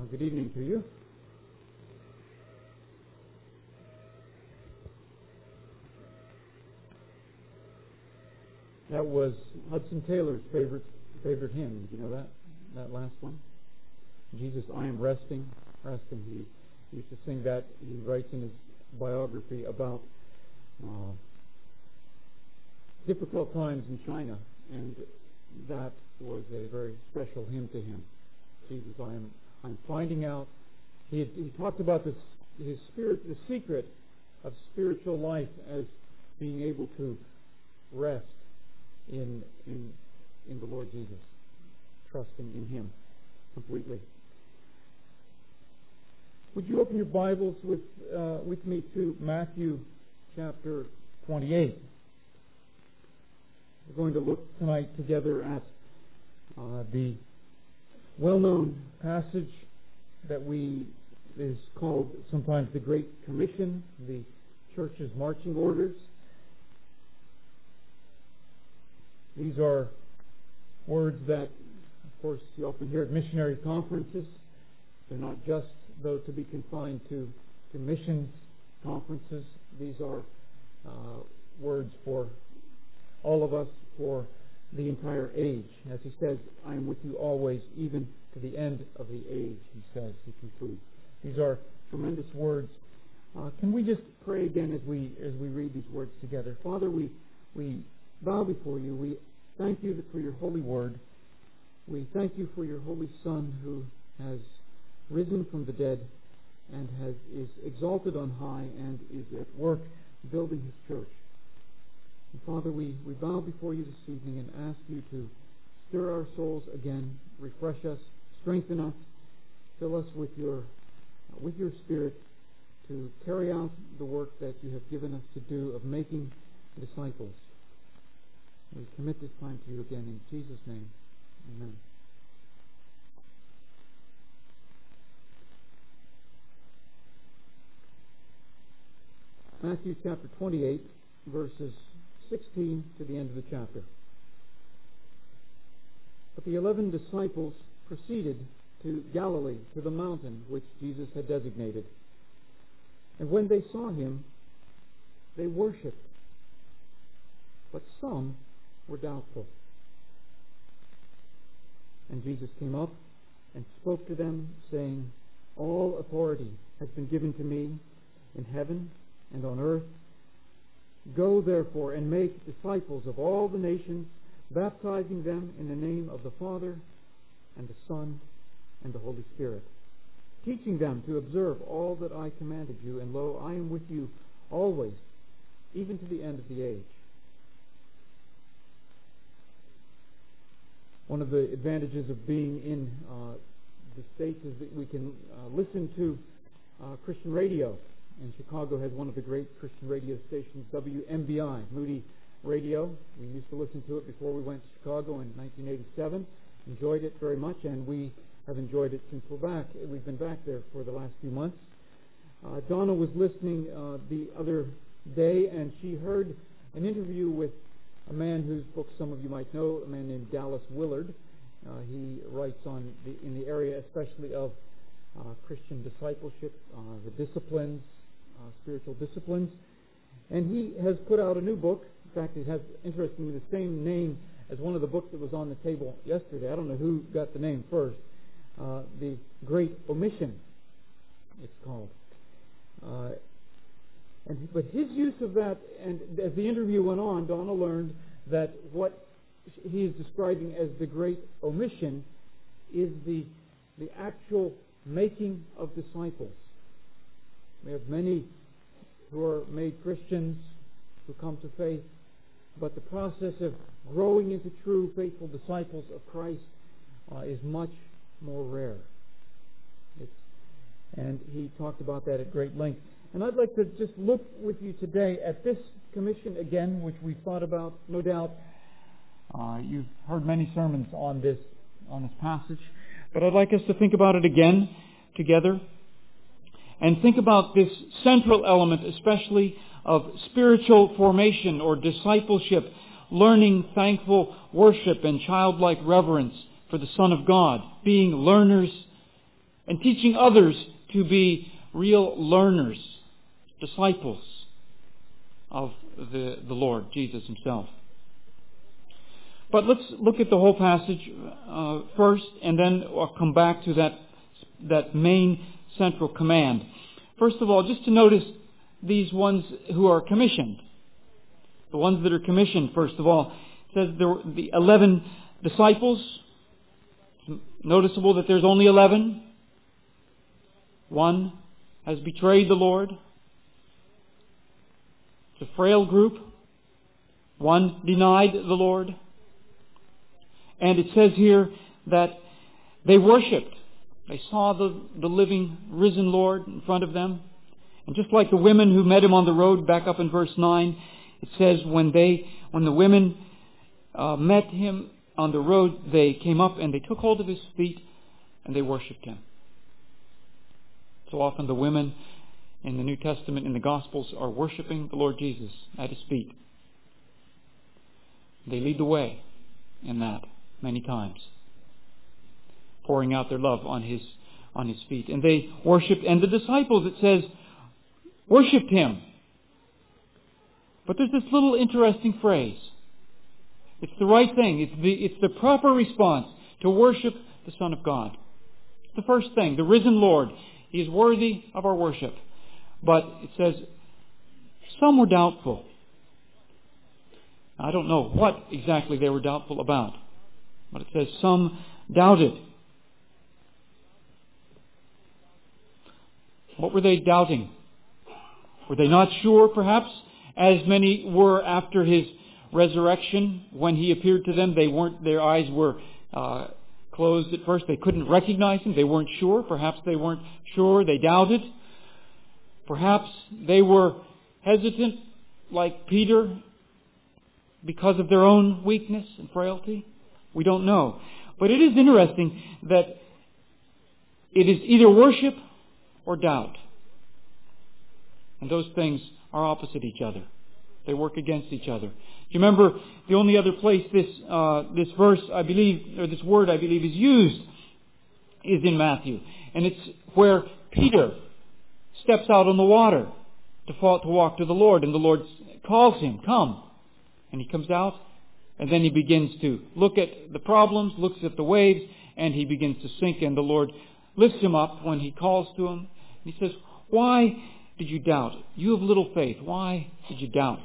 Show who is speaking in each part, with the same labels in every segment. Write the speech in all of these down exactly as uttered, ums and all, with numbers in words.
Speaker 1: Good evening to you. That was Hudson Taylor's favorite favorite hymn. Did you know that? That last one? Jesus, I am resting, resting. He used to sing that. He writes in his biography about uh, difficult times in China, and that was a very special hymn to him. Jesus, I am I'm finding out. He, had, he talked about this, his spirit, the secret of spiritual life as being able to rest in in in the Lord Jesus, trusting in Him completely. Would you open your Bibles with uh, with me to Matthew chapter twenty-eight? We're going to look tonight together at uh, the well-known passage that we is called sometimes the Great Commission, the church's marching orders. These are words that, of course, you often hear at missionary conferences. They're not just, though, to be confined to, to missions conferences. These are uh, words for all of us, for the entire age. As he says, I am with you always, even to the end of the age, he says, he concludes. These are tremendous words. Uh, can we just pray again as we as we read these words together? Father, we we bow before you. We thank you for your holy word. We thank you for your holy Son who has risen from the dead and has is exalted on high and is at work building his church. And Father, we, we bow before you this evening and ask you to stir our souls again, refresh us, strengthen us, fill us with your uh, with your Spirit to carry out the work that you have given us to do of making disciples. We commit this time to you again in Jesus' name. Amen. Matthew chapter twenty-eight, verses sixteen to the end of the chapter. But the eleven disciples proceeded to Galilee, to the mountain which Jesus had designated. And when they saw him, they worshipped. But some were doubtful. And Jesus came up and spoke to them, saying, all authority has been given to me in heaven and on earth. Go therefore and make disciples of all the nations, baptizing them in the name of the Father and the Son and the Holy Spirit, teaching them to observe all that I commanded you, and lo, I am with you always, even to the end of the age. One of the advantages of being in uh, the States is that we can uh, listen to uh, Christian radio. And Chicago has one of the great Christian radio stations, W M B I, Moody Radio. We used to listen to it before we went to Chicago in nineteen eighty-seven. Enjoyed it very much, and we have enjoyed it since we're back. We've been back there for the last few months. Uh, Donna was listening uh, the other day, and she heard an interview with a man whose book some of you might know, a man named Dallas Willard. Uh, he writes on the, in the area especially of uh, Christian discipleship, uh, the disciplines, uh, spiritual disciplines. And he has put out a new book. In fact, it has, interestingly, the same name as one of the books that was on the table yesterday. I don't know who got the name first. Uh, the Great Omission, it's called. Uh, and But his use of that, and as the interview went on, Donna learned that what he is describing as the Great Omission is the, the actual making of disciples. We have many who are made Christians, who come to faith, but the process of growing into true faithful disciples of Christ uh, is much more rare. It's, and he talked about that at great length. And I'd like to just look with you today at this commission again, which we've thought about, no doubt. Uh, you've heard many sermons on this on this passage, but I'd like us to think about it again together, and think about this central element, especially of spiritual formation or discipleship, learning, thankful worship, and childlike reverence for the Son of God, being learners
Speaker 2: and teaching others to be real learners, disciples of the, the Lord Jesus Himself. But let's look at the whole passage uh, first, and then I'll come back to that, that main central command. First of all, just to notice these ones who are commissioned. The ones that are commissioned, first of all, it says there were the eleven disciples. It's noticeable that there's only eleven. One has betrayed the Lord. It's a frail group. One denied the Lord. And it says here that they worshipped. They saw the, the living, risen Lord in front of them. And just like the women who met Him on the road, back up in verse nine, it says when they, when the women uh, met Him on the road, they came up and they took hold of His feet and they worshipped Him. So often the women in the New Testament, in the Gospels, are worshipping the Lord Jesus at His feet. They lead the way in that many times, pouring out their love on His on His feet. And they worshipped, and the disciples, it says, worshipped Him. But there's this little interesting phrase. It's the right thing. It's the, it's the proper response to worship the Son of God. It's the first thing. The risen Lord. He is worthy of our worship. But it says, some were doubtful. I don't know what exactly they were doubtful about. But it says some doubted. What were they doubting? Were they not sure, perhaps, as many were after His resurrection when He appeared to them? They weren't. Their eyes were uh, closed at first. They couldn't recognize Him. They weren't sure. Perhaps they weren't sure. They doubted. Perhaps they were hesitant, like Peter, because of their own weakness and frailty. We don't know. But it is interesting that it is either worship or doubt. And those things are opposite each other. They work against each other. Do you remember the only other place this uh, this verse, I believe, or this word, I believe, is used is in Matthew. And it's where Peter steps out on the water to, fall, to walk to the Lord. And the Lord calls him, come. And he comes out. And then he begins to look at the problems, looks at the waves, and he begins to sink. And the Lord lifts him up when He calls to him. And He says, why did you doubt? You have little faith. Why did you doubt?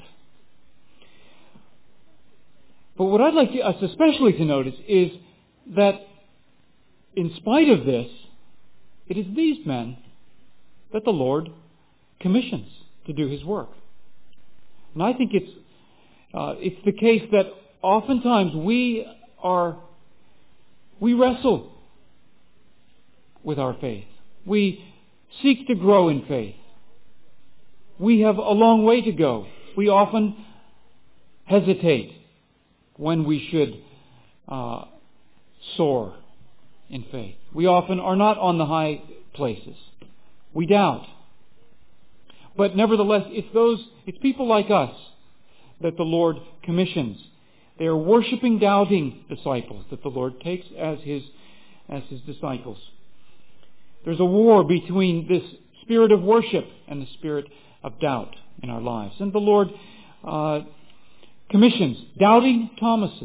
Speaker 2: But what I'd like us especially to notice is that in spite of this, it is these men that the Lord commissions to do His work. And I think it's uh, it's the case that oftentimes we are we wrestle with our faith. We seek to grow in faith. We have a long way to go. We often hesitate when we should uh, soar in faith. We often are not on the high places. We doubt. But nevertheless, it's those, it's people like us that the Lord commissions. They are worshiping, doubting disciples that the Lord takes as His, as His disciples. There's a war between this spirit of worship and the spirit of doubt in our lives. And the Lord uh, commissions doubting Thomases,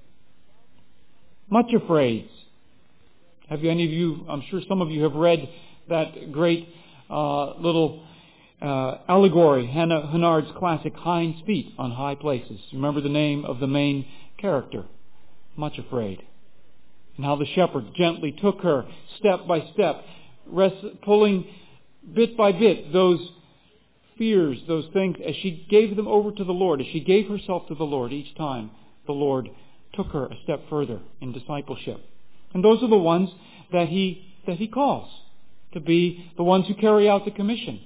Speaker 2: much afraid. Have you, any of you, I'm sure some of you have read that great uh, little uh, allegory, Hannah Hennard's classic Hind's Feet on High Places. Remember the name of the main character, Much Afraid. And how the shepherd gently took her step by step, rest, pulling bit by bit those fears, those things, as she gave them over to the Lord, as she gave herself to the Lord each time, the Lord took her a step further in discipleship. And those are the ones that He that He calls to be the ones who carry out the commission.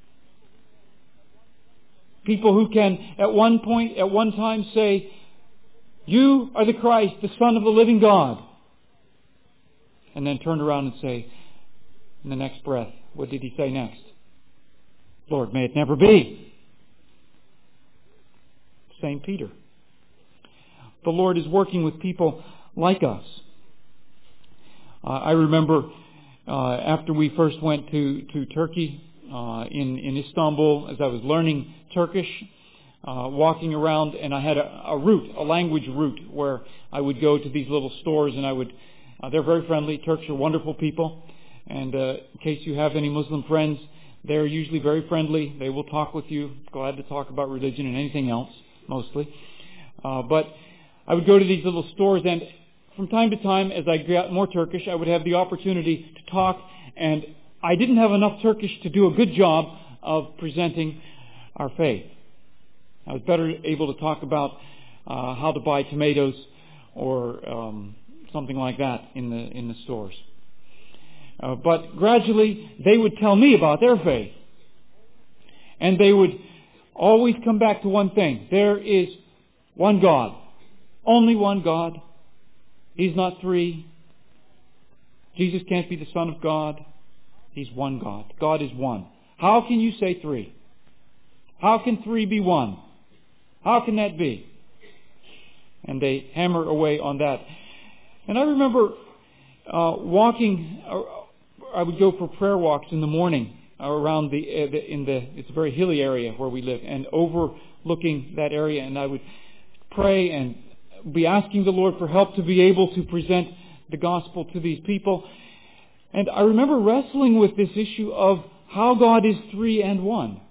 Speaker 2: People who can at one point, at one time say, you are the Christ, the Son of the living God. And then turn around and say, in the next breath, what did He say next? Lord, may it never be. Saint Peter. The Lord is working with people like us. Uh, I remember uh, after we first went to, to Turkey, uh, in, in Istanbul, as I was learning Turkish, uh, walking around, and I had a, a route, a language route, where I would go to these little stores, and I would, uh, they're very friendly. Turks are wonderful people. And uh, in case you have any Muslim friends, they're usually very friendly. They will talk with you. Glad to talk about religion and anything else, mostly. Uh, but I would go to these little stores, and from time to time, as I got more Turkish, I would have the opportunity to talk, and I didn't have enough Turkish to do a good job of presenting our faith. I was better able to talk about uh, how to buy tomatoes or um, something like that in the in the stores. Uh, but gradually, they would tell me about their faith. And they would always come back to one thing. There is one God. Only one God. He's not three. Jesus can't be the Son of God. He's one God. God is one. How can you say three? How can three be one? How can that be? And they hammer away on that. And I remember uh, walking... Uh, I would go for prayer walks in the morning around the, uh, the in the it's a very hilly area where we live, and overlooking that area, and I would pray and be asking the Lord for help to be able to present the gospel to these people. And I remember wrestling with this issue of how God is three and one.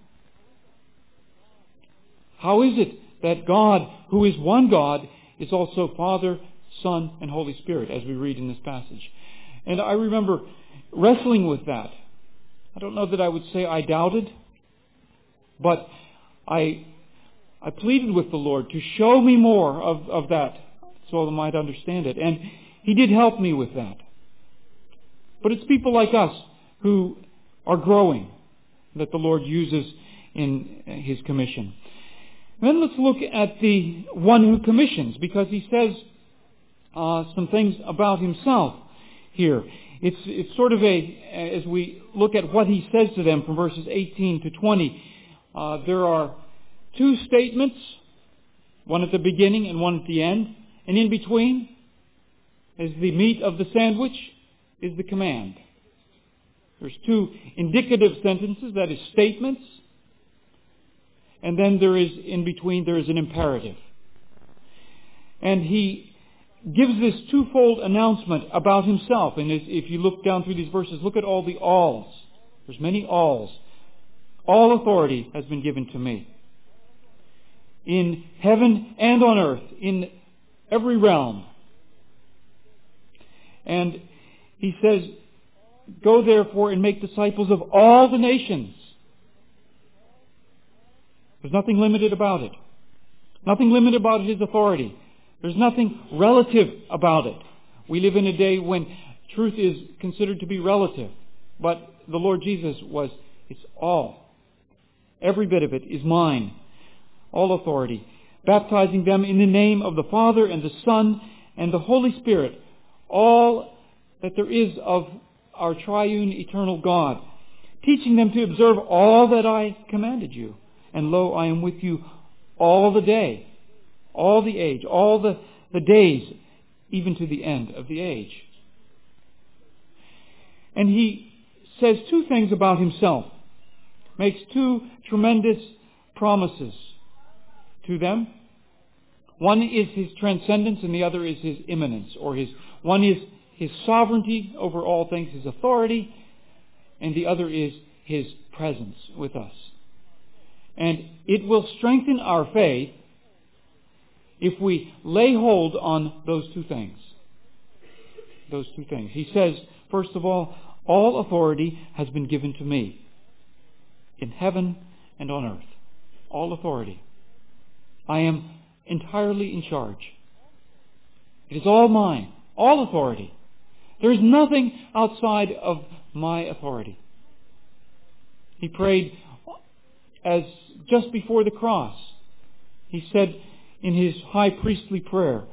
Speaker 2: How is it that God, who is one God, is also Father, Son, and Holy Spirit, as we read in this passage? And I remember wrestling with that. I don't know that I would say I doubted, but I I pleaded with the Lord to show me more of, of that so I might understand it. And He did help me with that. But it's people like us who are growing that the Lord uses in His commission. And then let's look at the one who commissions, because He says uh, some things about Himself here. It's, it's sort of a, as we look at what He says to them from verses eighteen to twenty, uh, there are two statements, one at the beginning and one at the end, and in between is the meat of the sandwich, is the command. There's two indicative sentences, that is statements, and then there is, in between, there is an imperative. And He gives this twofold announcement about Himself. And if you look down through these verses, look at all the alls. There's many alls. All authority has been given to me. In heaven and on earth, in every realm. And He says, go therefore and make disciples of all the nations. There's nothing limited about it. Nothing limited about His authority. There's nothing relative about it. We live in a day when truth is considered to be relative. But the Lord Jesus was, it's all. Every bit of it is mine. All authority. Baptizing them in the name of the Father and the Son and the Holy Spirit. All that there is of our triune eternal God. Teaching them to observe all that I commanded you. And lo, I am with you all the day. All the age, all the, the days, even to the end of the age. And He says two things about Himself. Makes two tremendous promises to them. One is His transcendence and the other is His immanence. Or his one is His sovereignty over all things, His authority, and the other is His presence with us. And it will strengthen our faith if we lay hold on those two things. Those two things. He says, first of all, all authority has been given to me in heaven and on earth. All authority. I am entirely in charge. It is all mine. All authority. There is nothing outside of my authority. He prayed as just before the cross. He said, in His high priestly prayer,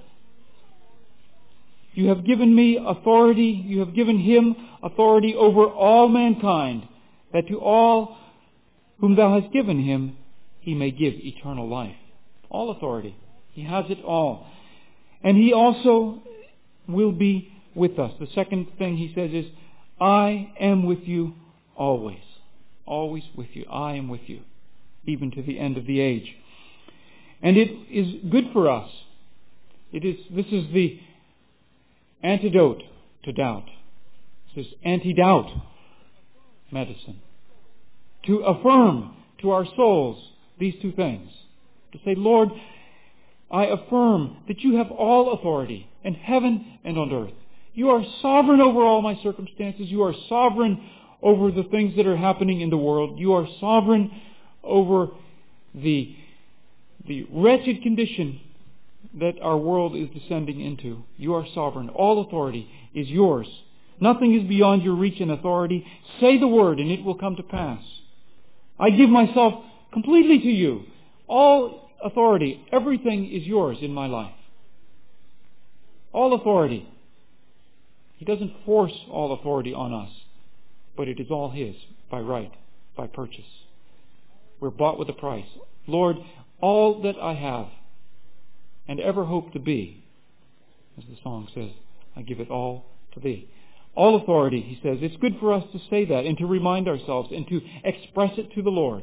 Speaker 2: you have given me authority, you have given Him authority over all mankind, that to all whom Thou hast given Him, He may give eternal life. All authority. He has it all. And He also will be with us. The second thing He says is, I am with you always. Always with you. I am with you, even to the end of the age. And it is good for us. It is. This is the antidote to doubt. This is anti-doubt medicine. To affirm to our souls these two things. To say, Lord, I affirm that you have all authority in heaven and on earth. You are sovereign over all my circumstances. You are sovereign over the things that are happening in the world. You are sovereign over the, the wretched condition that our world is descending into. You are sovereign. All authority is yours. Nothing is beyond your reach and authority. Say the word and it will come to pass. I give myself completely to you. All authority, everything is yours in my life. All authority. He doesn't force all authority on us, but it is all His by right, by purchase. We're bought with a price. Lord, all that I have and ever hope to be, as the song says, I give it all to Thee. All authority, he says. It's good for us to say that and to remind ourselves and to express it to the Lord.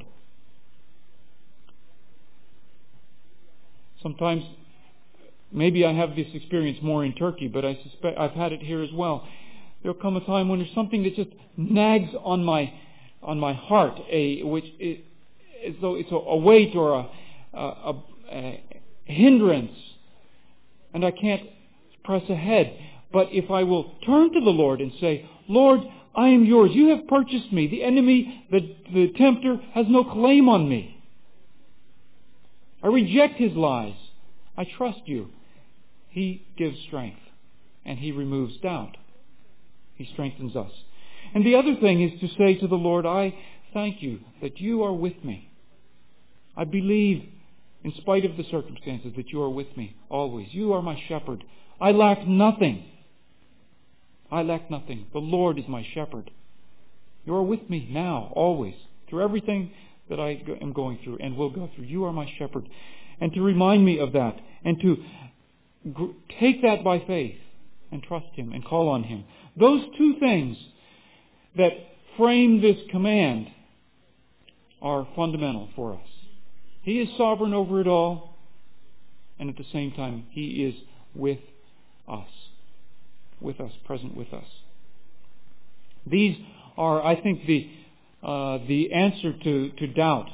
Speaker 2: Sometimes, maybe I have this experience more in Turkey, but I suspect I've had it here as well. There'll come a time when there's something that just nags on my on my heart, a which is, as though it's a, a weight or a, a, a, a hindrance, and I can't press ahead. But if I will turn to the Lord and say, Lord, I am yours. You have purchased me. The enemy, the, the tempter, has no claim on me. I reject his lies. I trust you. He gives strength, and He removes doubt. He strengthens us. And the other thing is to say to the Lord, I thank you that you are with me. I believe, in spite of the circumstances, that you are with me always. You are my shepherd. I lack nothing. I lack nothing. The Lord is my shepherd. You are with me now, always, through everything that I am going through and will go through. You are my shepherd. And to remind me of that, and to gr- take that by faith and trust Him and call on Him. Those two things that frame this command are fundamental for us. He is sovereign over it all, and at the same time, He is with us. With us, present with us. These are, I think, the uh, the answer to, to doubt.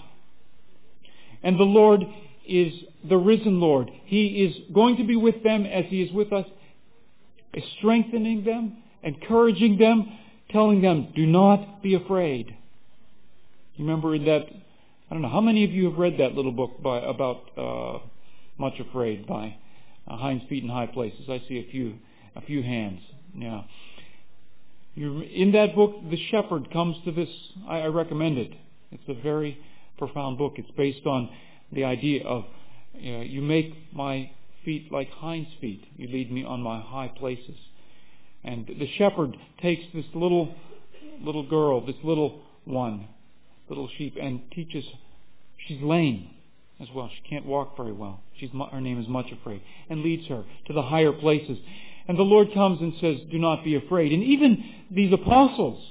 Speaker 2: And the Lord is the risen Lord. He is going to be with them as He is with us, strengthening them, encouraging them, telling them, do not be afraid. You remember in that, I don't know, how many of you have read that little book by about uh, Much Afraid by uh, Hinds Feet in High Places? I see a few a few hands. Yeah. You're, in that book, the shepherd comes to this. I, I recommend it. It's a very profound book. It's based on the idea of you know, you make my feet like hinds feet. You lead me on my high places. And the shepherd takes this little little girl, this little one, little sheep, and teaches. She's lame as well. She can't walk very well. She's her name is Much Afraid, and leads her to the higher places. And the Lord comes and says, do not be afraid. And even these apostles,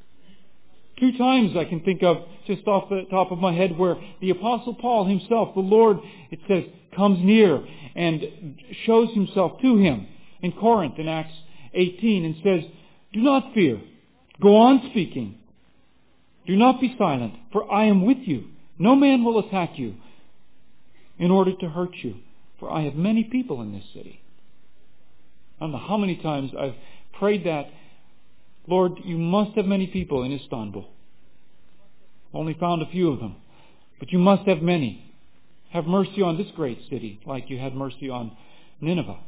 Speaker 2: two times I can think of just off the top of my head where the Apostle Paul himself, the Lord, it says, comes near and shows Himself to him in Corinth in Acts eighteen and says, do not fear. Go on speaking. Do not be silent, for I am with you. No man will attack you in order to hurt you, for I have many people in this city. I don't know how many times I've prayed that, Lord, you must have many people in Istanbul. Only found a few of them. But you must have many. Have mercy on this great city, like you had mercy on Nineveh.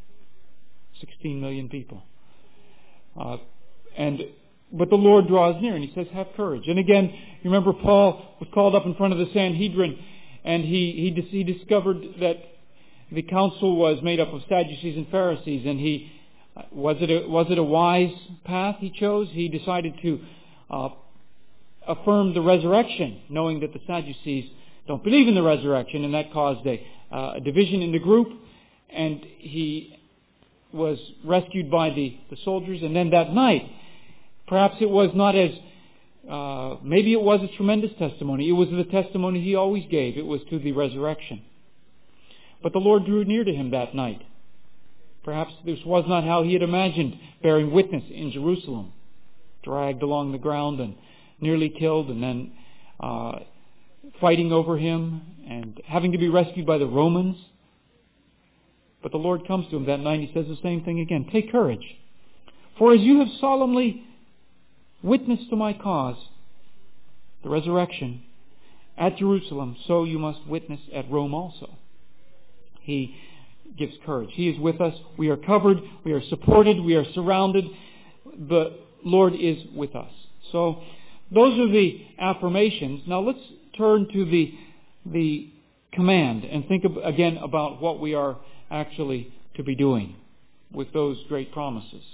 Speaker 2: sixteen million people. Uh, and But the Lord draws near and He says, have courage. And again, you remember Paul was called up in front of the Sanhedrin, and he, he, he discovered that the council was made up of Sadducees and Pharisees, and he was it a, was it a wise path he chose? He decided to uh, affirm the resurrection, knowing that the Sadducees don't believe in the resurrection, and that caused a, uh, a division in the group. And he was rescued by the, the soldiers, and then that night Perhaps it was not as, uh, maybe it was a tremendous testimony. It was the testimony he always gave. It was to the resurrection. But the Lord drew near to him that night. Perhaps this was not how he had imagined bearing witness in Jerusalem. Dragged along the ground and nearly killed, and then uh, fighting over him and having to be rescued by the Romans. But the Lord comes to him that night and he says the same thing again. Take courage. For as you have solemnly witnessed to my cause, the resurrection, at Jerusalem, so you must witness at Rome also. He gives courage. He is with us. We are covered. We are supported. We are surrounded. The Lord is with us. So those are the affirmations. Now let's turn to the the command and think of, again about what we are actually to be doing with those great promises.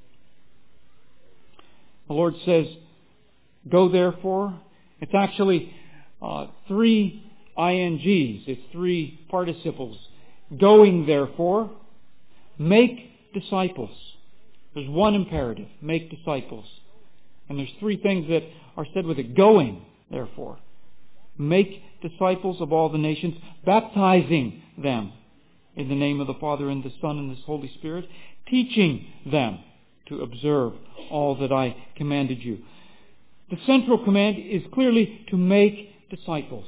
Speaker 2: The Lord says, go therefore. It's actually uh, three I N Gs. It's three participles. Going therefore, make disciples. There's one imperative, make disciples. And there's three things that are said with it. Going therefore. Make disciples of all the nations, baptizing them in the name of the Father and the Son and the Holy Spirit, teaching them to observe all that I commanded you. The central command is clearly to make disciples.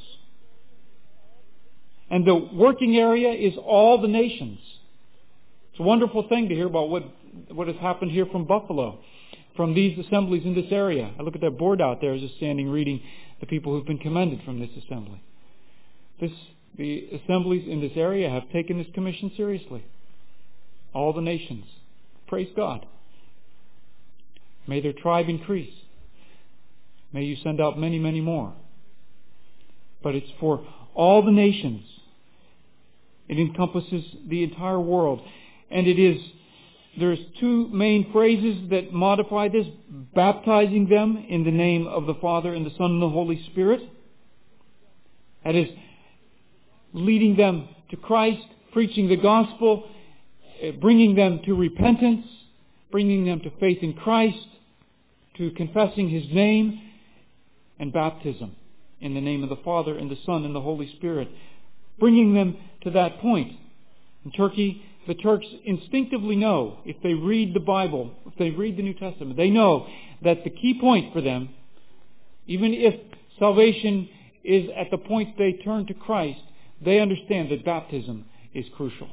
Speaker 2: And the working area is all the nations. It's a wonderful thing to hear about what, what has happened here from Buffalo, from these assemblies in this area. I look at that board out there as just standing reading the people who've been commended from this assembly. This, the assemblies in this area have taken this commission seriously. All the nations. Praise God. May their tribe increase. May you send out many, many more. But it's for all the nations. It encompasses the entire world. And it is, there's two main phrases that modify this. Baptizing them in the name of the Father and the Son and the Holy Spirit. That is, leading them to Christ, preaching the gospel, bringing them to repentance, bringing them to faith in Christ, to confessing His name, and baptism in the name of the Father and the Son and the Holy Spirit. Bringing them to that point. In Turkey, the Turks instinctively know, if they read the Bible, if they read the New Testament, they know that the key point for them, even if salvation is at the point they turn to Christ, they understand that baptism is crucial.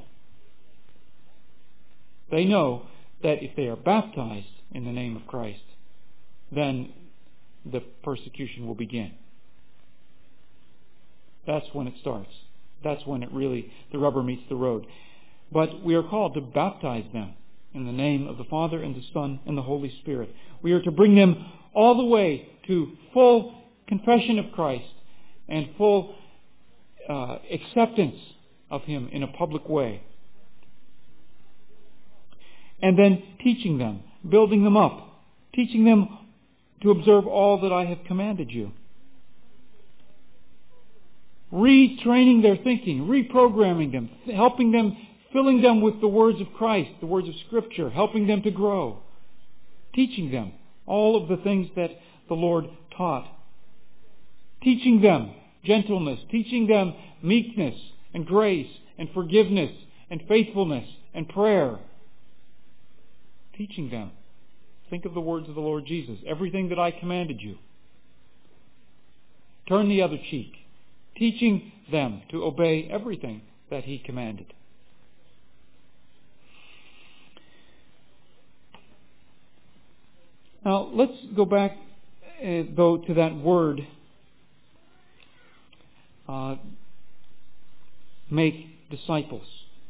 Speaker 2: They know that if they are baptized in the name of Christ, then the persecution will begin. That's when it starts. That's when it really, the rubber meets the road. But we are called to baptize them in the name of the Father and the Son and the Holy Spirit. We are to bring them all the way to full confession of Christ and full uh, acceptance of Him in a public way. And then teaching them, building them up, teaching them to observe all that I have commanded you. Retraining their thinking, reprogramming them, helping them, filling them with the words of Christ, the words of Scripture, helping them to grow. Teaching them all of the things that the Lord taught. Teaching them gentleness, teaching them meekness and grace and forgiveness and faithfulness and prayer. Teaching them. Think of the words of the Lord Jesus. Everything that I commanded you. Turn the other cheek. Teaching them to obey everything that He commanded. Now, let's go back, uh, though, to that word, uh, make disciples.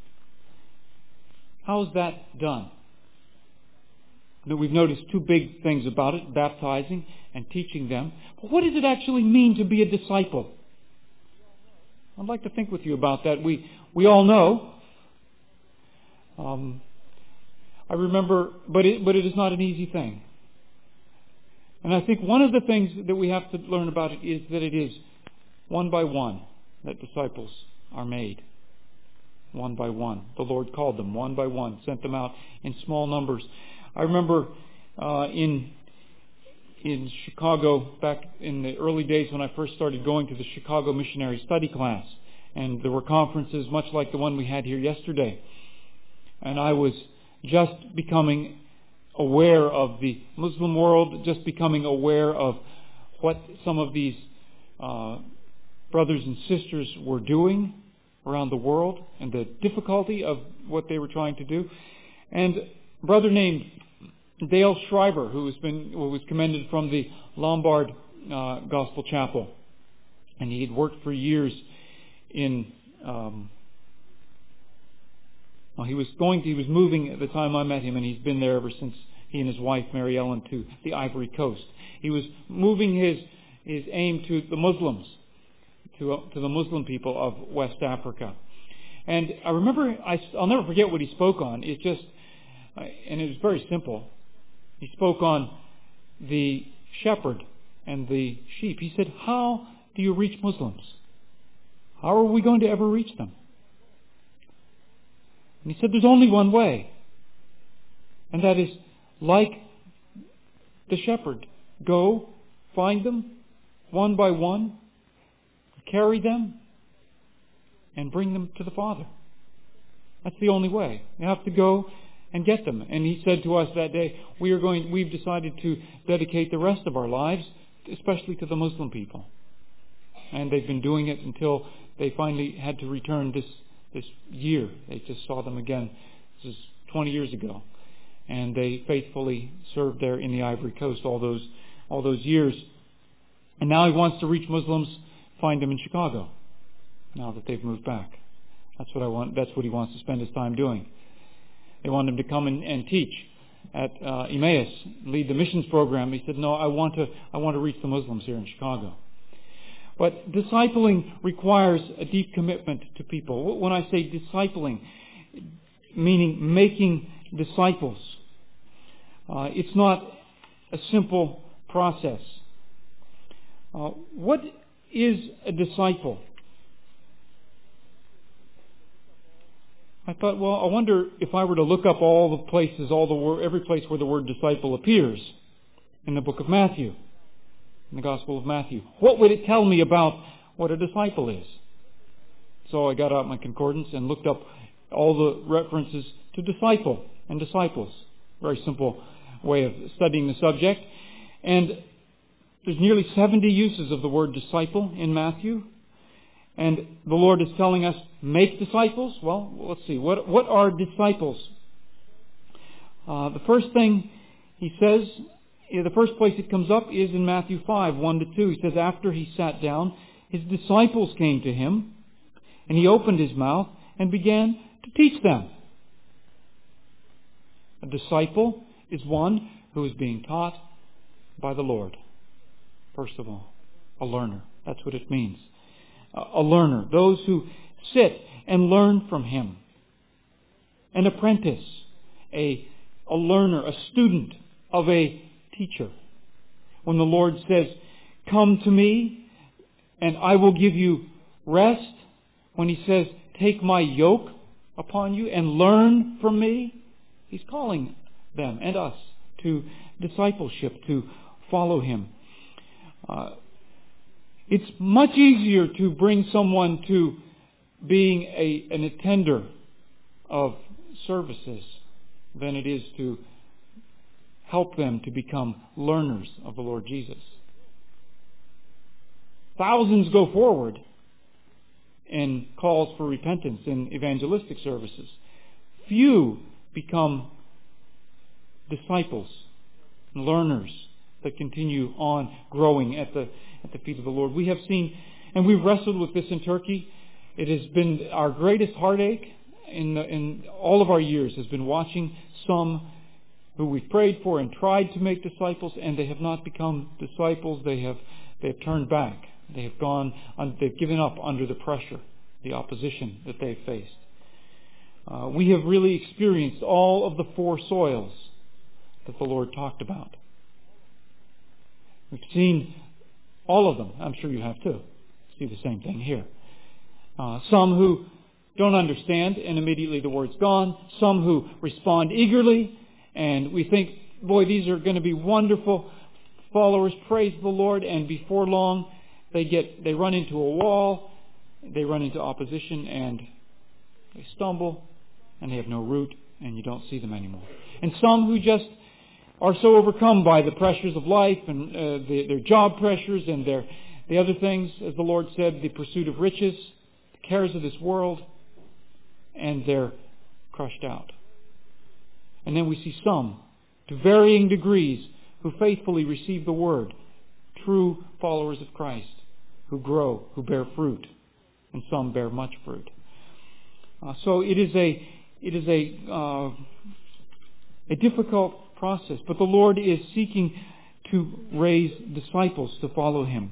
Speaker 2: How is that done? Now, we've noticed two big things about it, baptizing and teaching them. But what does it actually mean to be a disciple? I'd like to think with you about that. We we all know. Um, I remember, but it, but it is not an easy thing. And I think one of the things that we have to learn about it is that it is one by one that disciples are made. One by one. The Lord called them one by one, sent them out in small numbers. I remember uh, in in Chicago back in the early days when I first started going to the Chicago Missionary Study Class. And there were conferences much like the one we had here yesterday. And I was just becoming aware of the Muslim world, just becoming aware of what some of these uh, brothers and sisters were doing around the world and the difficulty of what they were trying to do. And a brother named Dale Schreiber, who has been who was commended from the Lombard uh, Gospel Chapel, and he had worked for years in. Um, well, he was going. To, he was moving at the time I met him, and he's been there ever since. He and his wife Mary Ellen to the Ivory Coast. He was moving his his aim to the Muslims, to uh, to the Muslim people of West Africa. And I remember, I, I'll never forget what he spoke on. It just, uh, and it was very simple. He spoke on the shepherd and the sheep. He said, how do you reach Muslims? How are we going to ever reach them? And he said, there's only one way. And that is, like the shepherd, go, find them, one by one, carry them, and bring them to the Father. That's the only way. You have to go and get them. And he said to us that day, we are going, we've decided to dedicate the rest of our lives, especially to the Muslim people. And they've been doing it until they finally had to return this, this year. They just saw them again. This is twenty years ago. And they faithfully served there in the Ivory Coast all those, all those years. And now he wants to reach Muslims, find them in Chicago, now that they've moved back. That's what I want. That's what he wants to spend his time doing. They want him to come and, and teach at uh, Emmaus, lead the missions program. He said, no, I want to I want to reach the Muslims here in Chicago. But discipling requires a deep commitment to people. When I say discipling, meaning making disciples, uh, it's not a simple process. Uh, what is a disciple? I thought, well, I wonder if I were to look up all the places, all the wor- every place where the word disciple appears in the book of Matthew, in the Gospel of Matthew, what would it tell me about what a disciple is? So I got out my concordance and looked up all the references to disciple and disciples. Very simple way of studying the subject. And there's nearly seventy uses of the word disciple in Matthew. And the Lord is telling us, make disciples. Well, let's see. What, what are disciples? Uh, the first thing he says, the first place it comes up is in Matthew five, one to two. He says, after he sat down, his disciples came to him, and he opened his mouth and began to teach them. A disciple is one who is being taught by the Lord. First of all, a learner. That's what it means. A learner, those who sit and learn from him. An apprentice, a, a learner, a student of a teacher. When the Lord says, come to me and I will give you rest, when he says, take my yoke upon you and learn from me, he's calling them and us to discipleship, to follow him. Uh, It's much easier to bring someone to being a, an attender of services than it is to help them to become learners of the Lord Jesus. Thousands go forward in calls for repentance in evangelistic services. Few become disciples, learners that continue on growing at the at the feet of the Lord. We have seen, and we've wrestled with this in Turkey. It has been our greatest heartache in, the, in all of our years, has been watching some who we've prayed for and tried to make disciples, and they have not become disciples. They have they have turned back. They have gone. They've given up under the pressure, the opposition that they've faced. Uh, we have really experienced all of the four soils that the Lord talked about. We've seen all of them. I'm sure you have too. See the same thing here. Uh, some who don't understand and immediately the word's gone. Some who respond eagerly and we think, boy, these are going to be wonderful followers praise the Lord, and before long they get they run into a wall, they run into opposition, and they stumble, and they have no root, and you don't see them anymore. And some who just are so overcome by the pressures of life and uh, the, their job pressures and their the other things, as the Lord said, the pursuit of riches, the cares of this world, and they're crushed out. And then we see some, to varying degrees, who faithfully receive the Word, true followers of Christ, who grow, who bear fruit, and some bear much fruit. Uh, so it is a it is a uh, a difficult process, but the Lord is seeking to raise disciples to follow Him.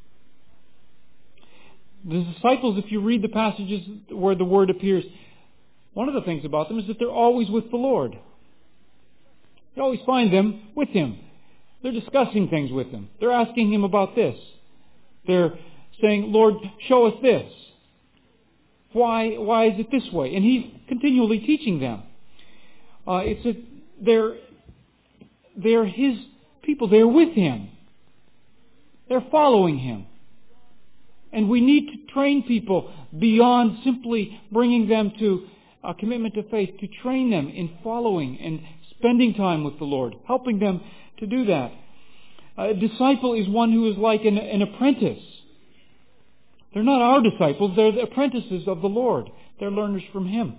Speaker 2: The disciples, if you read the passages where the Word appears, one of the things about them is that they're always with the Lord. You always find them with Him. They're discussing things with Him. They're asking Him about this. They're saying, Lord, show us this. Why, why is it this way? And He's continually teaching them. Uh, it's a, they're, they're His people. They're with Him. They're following Him. And we need to train people beyond simply bringing them to a commitment to faith, to train them in following and spending time with the Lord, helping them to do that. A disciple is one who is like an, an apprentice. They're not our disciples, they're the apprentices of the Lord. They're learners from Him.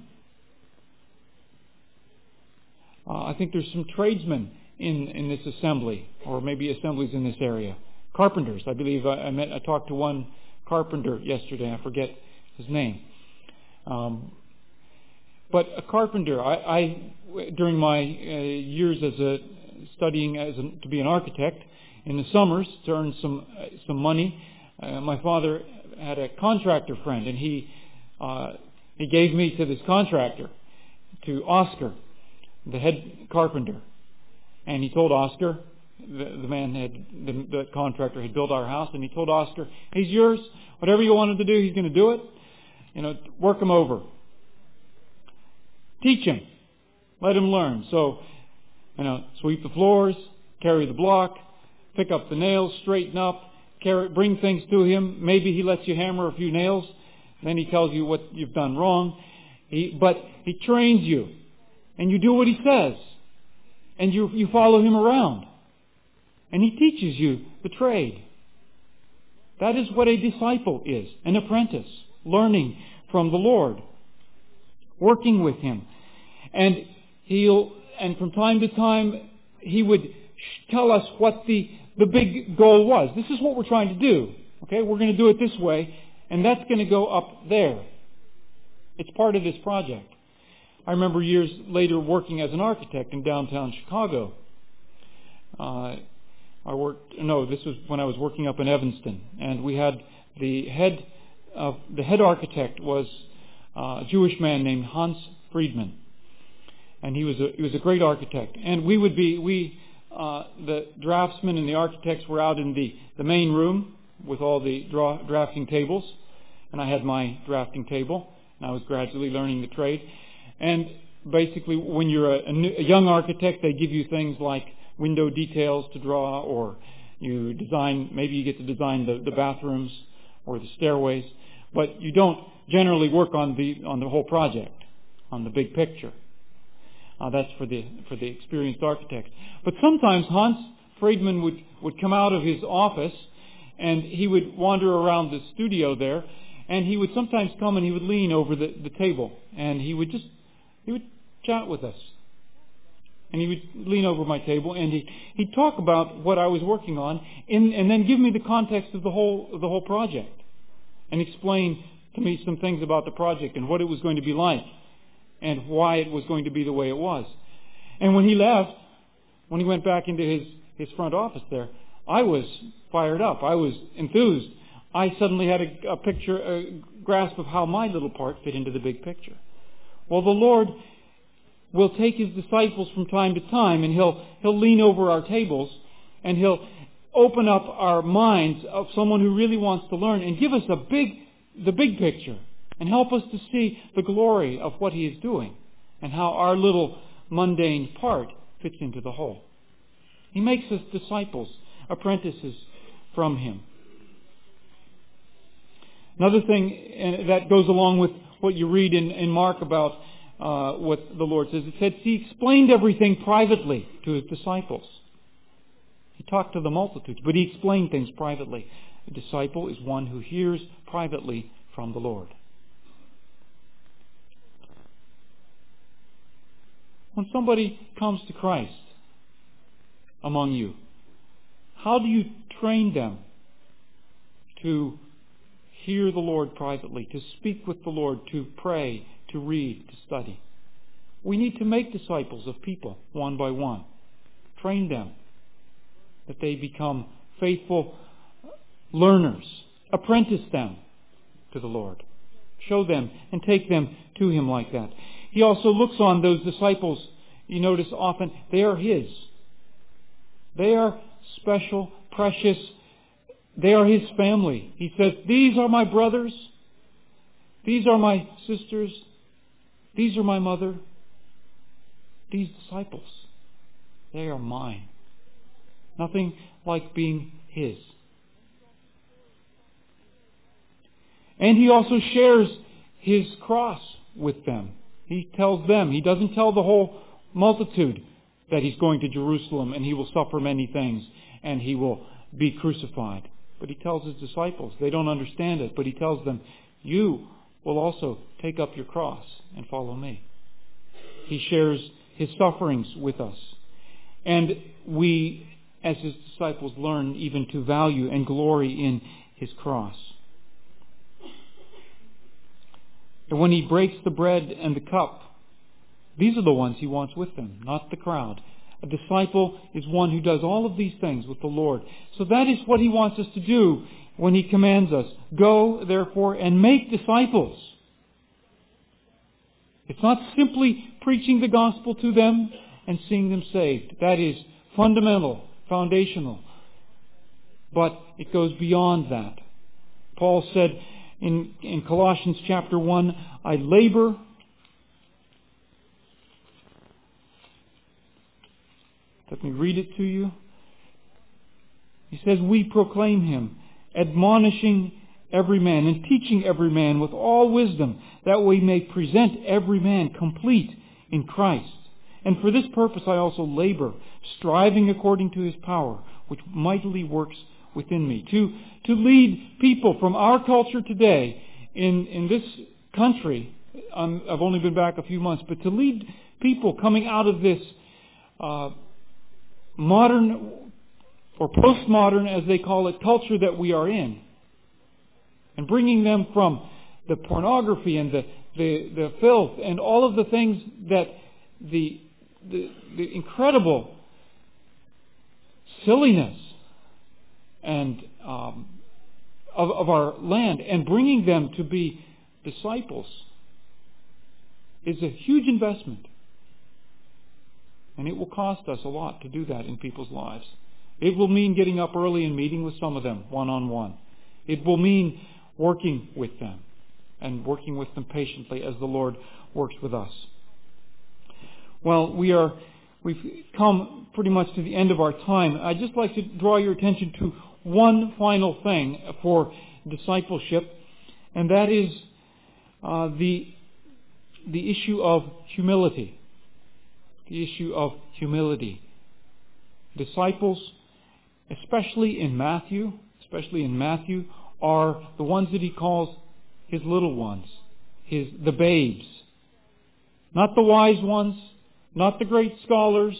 Speaker 2: Uh, I think there's some tradesmen in, in this assembly, or maybe assemblies in this area. Carpenters, I believe. I, I met. I talked to one carpenter yesterday. I forget his name. Um, but a carpenter, I, I during my uh, years as a studying as a, to be an architect, in the summers to earn some uh, some money, uh, my father had a contractor friend, and he uh, he gave me to this contractor, to Oscar, the head carpenter, and he told Oscar, the, the man had the, the contractor had built our house, and he told Oscar, he's yours. Whatever you want him to do, he's going to do it. You know, work him over. Teach him. Let him learn. So, you know, sweep the floors, carry the block, pick up the nails, straighten up, carry, bring things to him. Maybe he lets you hammer a few nails. Then he tells you what you've done wrong. He, but he trains you. And you do what he says. And you, you follow him around. And he teaches you the trade. That is what a disciple is. An apprentice. Learning from the Lord. Working with Him. And he'll, and from time to time, he would tell us what the, the big goal was. This is what we're trying to do. Okay, we're going to do it this way, and that's going to go up there. It's part of this project. I remember years later working as an architect in downtown Chicago. Uh, I worked, no, this was when I was working up in Evanston, and we had the head of, the head architect was uh, a Jewish man named Hans Friedman. And he was a, he was a great architect. And we would be, we, uh, the draftsmen and the architects were out in the, the main room with all the draw, drafting tables. And I had my drafting table. And I was gradually learning the trade. And basically, when you're a, a, new, a young architect, they give you things like window details to draw, or you design, maybe you get to design the, the bathrooms or the stairways. But you don't generally work on the, on the whole project, on the big picture. Uh, that's for the for the experienced architects. But sometimes Hans Friedman would, would come out of his office and he would wander around the studio there, and he would sometimes come and he would lean over the, the table and he would just he would chat with us. And he would lean over my table and he he'd talk about what I was working on, in, and then give me the context of the whole of the whole project, and explain to me some things about the project and what it was going to be like, and why it was going to be the way it was. And when he left, when he went back into his, his front office there, I was fired up. I was enthused. I suddenly had a, a picture, a grasp of how my little part fit into the big picture. Well, the Lord will take His disciples from time to time, and He'll, He'll lean over our tables, and He'll open up our minds of someone who really wants to learn, and give us a big, the big picture. And help us to see the glory of what He is doing and how our little mundane part fits into the whole. He makes us disciples. apprentices from Him. Another thing, and that goes along with what you read in, in Mark about uh, what the Lord says. It said He explained everything privately to His disciples. He talked to the multitudes, but He explained things privately. A disciple is one who hears privately from the Lord. When somebody comes to Christ among you, how do you train them to hear the Lord privately, to speak with the Lord, to pray, to read, to study? We need to make disciples of people one by one. Train them that they become faithful learners. Apprentice them to the Lord. Show them and take them to Him like that. He also looks on those disciples. You notice often they are His. They are special, precious. They are His family. He says, these are my brothers. These are my sisters. These are my mother. These disciples, they are mine. Nothing like being His. And He also shares His cross with them. He tells them, He doesn't tell the whole multitude that He's going to Jerusalem and He will suffer many things and He will be crucified. But He tells His disciples, they don't understand it, but He tells them, you will also take up your cross and follow me. He shares His sufferings with us. And we, as His disciples, learn even to value and glory in His cross. And when He breaks the bread and the cup, these are the ones He wants with Him, not the crowd. A disciple is one who does all of these things with the Lord. So that is what He wants us to do when He commands us. Go, therefore, and make disciples. It's not simply preaching the gospel to them and seeing them saved. That is fundamental, foundational. But it goes beyond that. Paul said in, in Colossians chapter one, I labor Let me read it to you. He says, we proclaim Him, admonishing every man and teaching every man with all wisdom, that we may present every man complete in Christ. And for this purpose I also labor, striving according to His power, which mightily works within me. To, to lead people from our culture today in, in this country, um, I've only been back a few months, but to lead people coming out of this uh, modern or postmodern, as they call it, culture that we are in, and bringing them from the pornography and the, the, the filth and all of the things that the, the, the incredible silliness and um, of, of our land, and bringing them to be disciples is a huge investment. And it will cost us a lot to do that in people's lives. It will mean getting up early and meeting with some of them one-on-one. It will mean working with them and working with them patiently as the Lord works with us. Well, we are, we've come pretty much to the end of our time. I'd just like to draw your attention to one final thing for discipleship, and that is uh, the, the issue of humility. The issue of humility. Disciples, especially in Matthew, especially in Matthew, are the ones that He calls His little ones, His the babes. Not the wise ones, not the great scholars,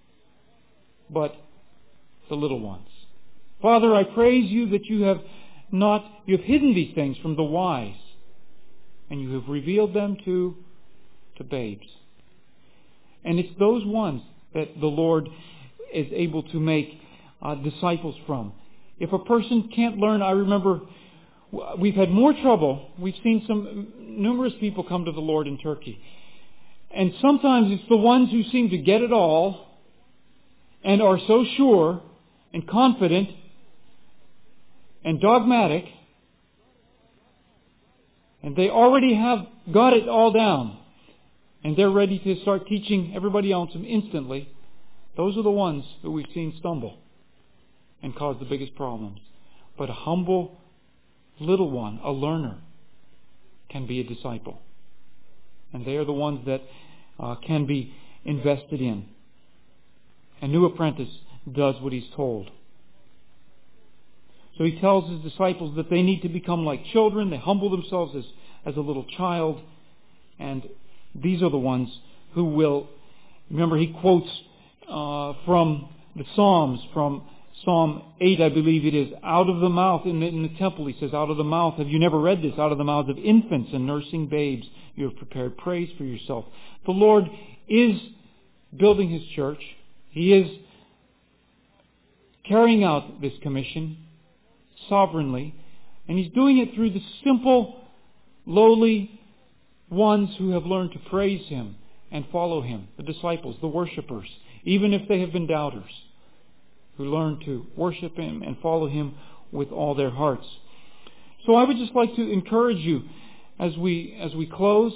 Speaker 2: but the little ones. Father, I praise You that You have not, You have hidden these things from the wise, and You have revealed them to, to babes. And it's those ones that the Lord is able to make uh, disciples from. If a person can't learn, I remember we've had more trouble. We've seen some numerous people come to the Lord in Turkey. And sometimes it's the ones who seem to get it all and are so sure and confident and dogmatic, and they already have got it all down, and they're ready to start teaching everybody else instantly. Those are the ones that we've seen stumble. and cause the biggest problems. But a humble little one, a learner, can be a disciple. And they are the ones that uh, can be invested in. A new apprentice does what he's told. So he tells his disciples that they need to become like children. They humble themselves as, as a little child. And these are the ones who will... Remember, he quotes uh, from the Psalms, from Psalm eight, I believe it is, out of the mouth, in the, in the temple, he says, out of the mouth, have you never read this? Out of the mouths of infants and nursing babes, you have prepared praise for yourself. The Lord is building His church. He is carrying out this commission sovereignly, and He's doing it through the simple, lowly ones who have learned to praise Him and follow Him, the disciples, the worshipers, even if they have been doubters, who learn to worship Him and follow Him with all their hearts. So I would just like to encourage you as we as we close.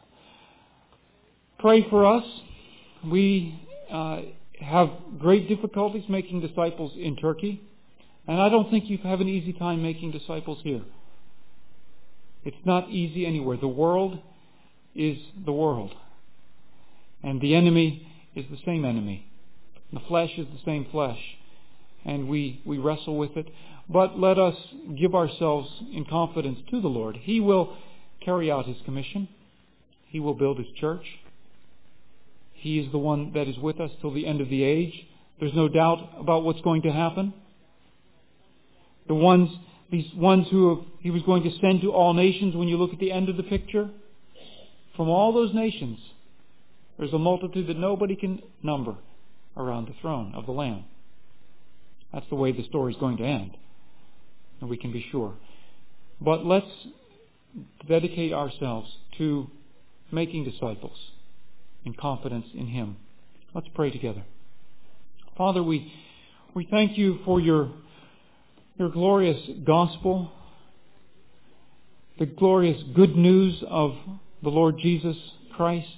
Speaker 2: Pray for us. We uh, have great difficulties making disciples in Turkey, and I don't think you have an easy time making disciples here. It's not easy anywhere. The world is the world, and the enemy is the same enemy. The flesh is the same flesh, and we, we wrestle with it. But let us give ourselves in confidence to the Lord. He will carry out His commission. He will build His church. He is the one that is with us till the end of the age. There's no doubt about what's going to happen. The ones, these ones who have, He was going to send to all nations, when you look at the end of the picture, from all those nations, there's a multitude that nobody can number around the throne of the Lamb. That's the way the story is going to end, and we can be sure. But let's dedicate ourselves to making disciples in confidence in Him. Let's pray together. Father, we we thank You for Your Your glorious gospel, the glorious good news of the Lord Jesus Christ,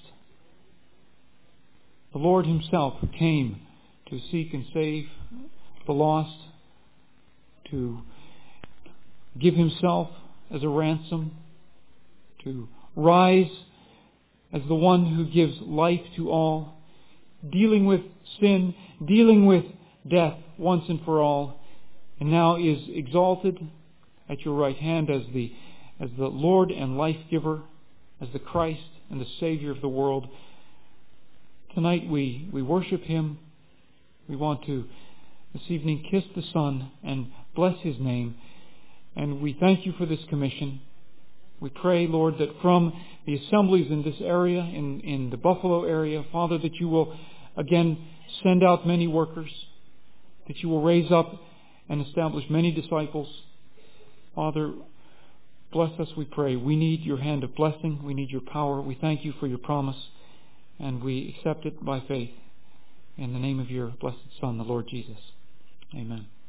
Speaker 2: the Lord Himself who came to seek and save the lost, to give Himself as a ransom, to rise as the one who gives life to all, dealing with sin, dealing with death once and for all, and now is exalted at Your right hand as the as the Lord and life giver, as the Christ and the Savior of the world. Tonight we, we worship Him. We want to this evening kiss the Son and bless His name. And we thank You for this commission. We pray, Lord, that from the assemblies in this area, in, in the Buffalo area, Father, that You will again send out many workers, that You will raise up and establish many disciples. Father, bless us, we pray. We need Your hand of blessing. We need Your power. We thank You for Your promise, and we accept it by faith. In the name of Your blessed Son, the Lord Jesus. Amen.